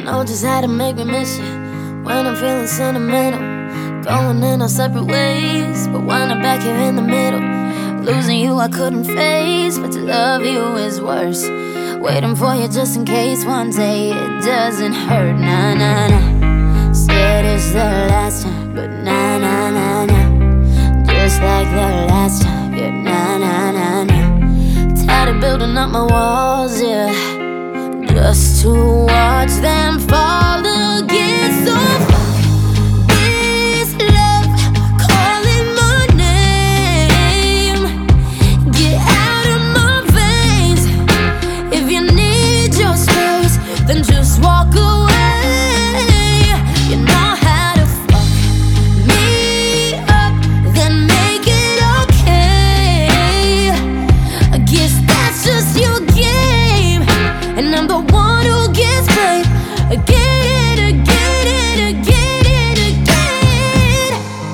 know just how to make me miss you when I'm feeling sentimental. Going in our separate ways, but when I'm back here in the middle. Losing you I couldn't face, but to love you is worse. Waiting for you just in case one day it doesn't hurt. Nah, nah, nah. Said it's the last time, but nah, nah, nah, nah. Just like the last time, yeah, nah, nah, nah, nah. Tired of building up my walls, yeah, just to watch them fall again. So fuck this love calling my name. Get out of my veins. If you need your space, then just walk away. You know how to fuck me up, then make it okay. I guess that's just your game, and I'm the one who gets played again, again, and again, and again.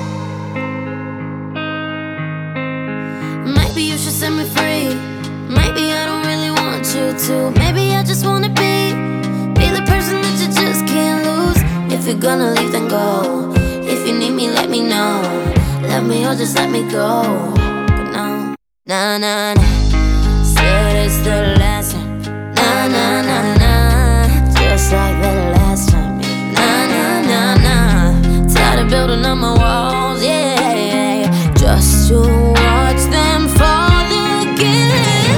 Maybe you should set me free. Maybe I don't really want you to. Maybe I just wanna be the person that you just can't lose. If you're gonna leave, then go. If you need me, let me know. Love me or just let me go. But no, nah, nah, nah. Said it's the last time. Nah, nah, nah, nah. Just like the last time. Nah, nah, nah, nah. Tired of building up my walls, yeah, just to watch them fall again.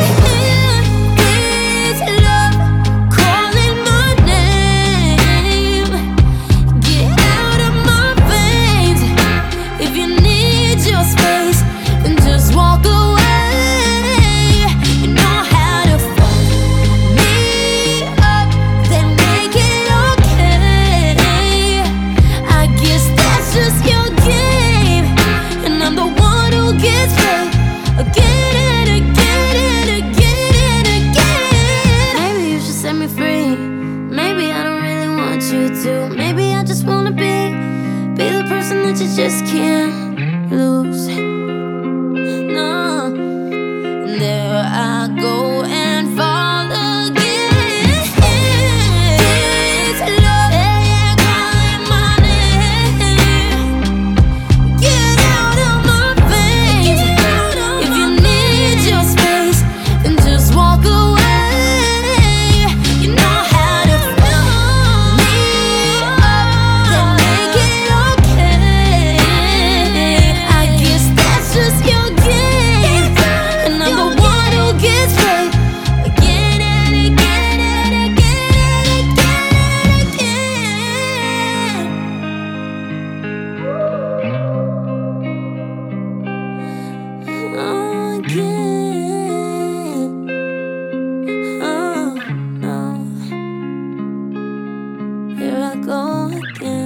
This love calling my name. Get out of my veins. If you need your space, then just walk away. You know how to fuck me up, then make it okay. I guess that's just your game, and I'm the one who gets played again, and again, and again, and again. Maybe you should set me free. Maybe I don't really want you to. Maybe I just wanna be the person that you just can't lose. No, there I go and fall again. This love, yeah, calling my name. Get out of my veins. If you need your space, then just walk away. You know how to fuck me up, then make it okay. I guess that's just your game, and I'm the one who gets played again, and again, and again, and again, and again. Oh, no. Here I go again.